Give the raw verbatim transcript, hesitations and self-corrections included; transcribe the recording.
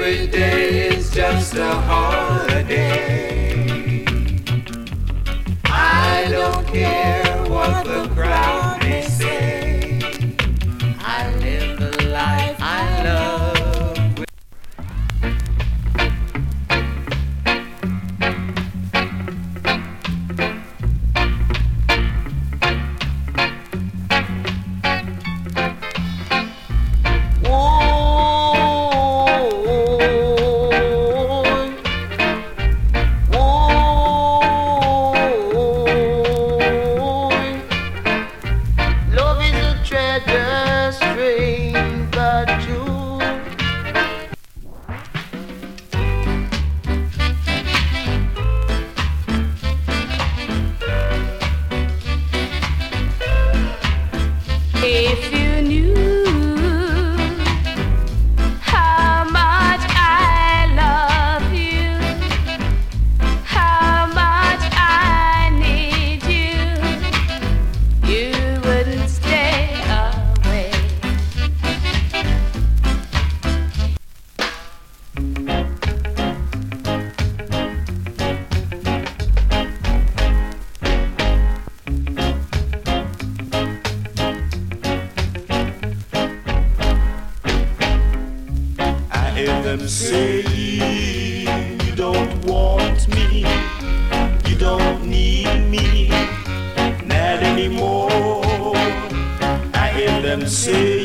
Every day is just a holiday. I don't care what the crowd may say. I live the life I love. If you knew how much I love you, how much I need you, you wouldn't stay away. Hear them say you don't want me, you don't need me, not anymore. I hear them say